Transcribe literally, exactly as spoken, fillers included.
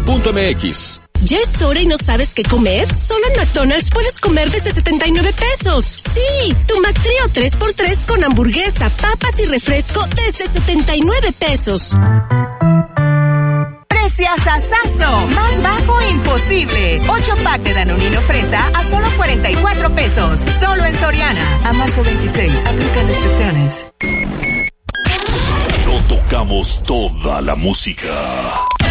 com punto m x. ¿Ya es hora y no sabes qué comer? Solo en McDonald's puedes comer desde setenta y nueve pesos. Sí, tu McTrío tres por tres con hamburguesa, papas y refresco desde setenta y nueve pesos. Preciasazo, más bajo imposible. ocho pack de Danonino Fresa a solo cuarenta y cuatro pesos. Solo en Soriana. A marzo veintiséis. Aplican restricciones. No tocamos toda la música.